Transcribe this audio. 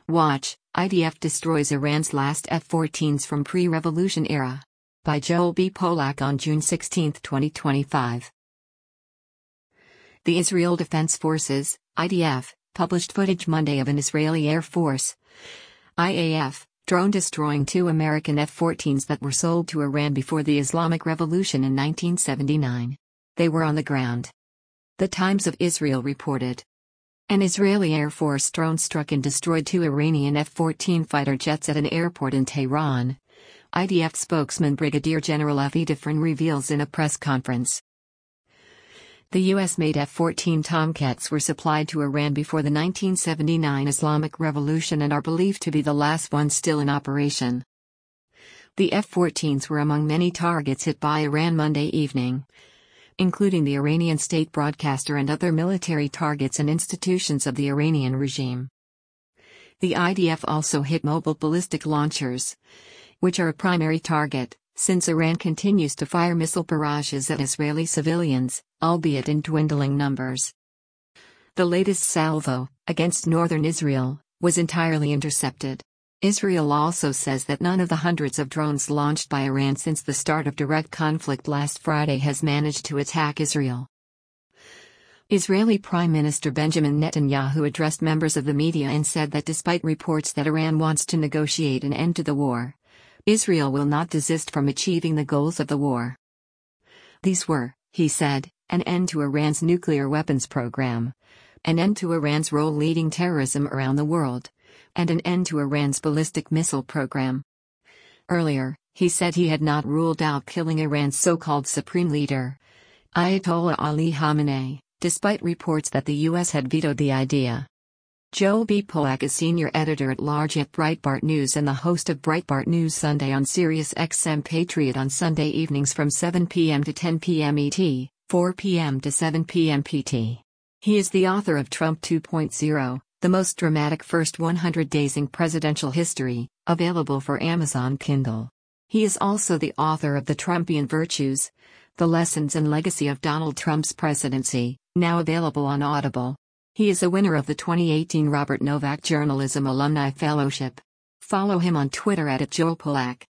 Watch, IDF destroys Iran's last F-14s from pre-revolution era. By Joel B. Polak on June 16, 2025. The Israel Defense Forces, IDF, published footage Monday of an Israeli Air Force IAF drone destroying two American F-14s that were sold to Iran before the Islamic Revolution in 1979. They were on the ground. The Times of Israel reported. An Israeli Air Force drone struck and destroyed two Iranian F-14 fighter jets at an airport in Tehran. IDF spokesman Brigadier General Avi Diffrin reveals in a press conference. The U.S.-made F-14 Tomcats were supplied to Iran before the 1979 Islamic Revolution and are believed to be the last ones still in operation. The F-14s were among many targets hit by Iran Monday evening, including the Iranian state broadcaster and other military targets and institutions of the Iranian regime. The IDF also hit mobile ballistic launchers, which are a primary target, since Iran continues to fire missile barrages at Israeli civilians, albeit in dwindling numbers. The latest salvo, against northern Israel, was entirely intercepted. Israel also says that none of the hundreds of drones launched by Iran since the start of direct conflict last Friday has managed to attack Israel. Israeli Prime Minister Benjamin Netanyahu addressed members of the media and said that despite reports that Iran wants to negotiate an end to the war, Israel will not desist from achieving the goals of the war. These were, he said, an end to Iran's nuclear weapons program, an end to Iran's role leading terrorism around the world, and an end to Iran's ballistic missile program. Earlier, he said he had not ruled out killing Iran's so-called supreme leader, Ayatollah Ali Khamenei, despite reports that the U.S. had vetoed the idea. Joel B. Polak is senior editor-at-large at Breitbart News and the host of Breitbart News Sunday on Sirius XM Patriot on Sunday evenings from 7 p.m. to 10 p.m. ET, 4 p.m. to 7 p.m. PT. He is the author of Trump 2.0, the most dramatic first 100 days in presidential history, available for Amazon Kindle. He is also the author of The Trumpian Virtues, The Lessons and Legacy of Donald Trump's Presidency, now available on Audible. He is a winner of the 2018 Robert Novak Journalism Alumni Fellowship. Follow him on Twitter @JoelPolak.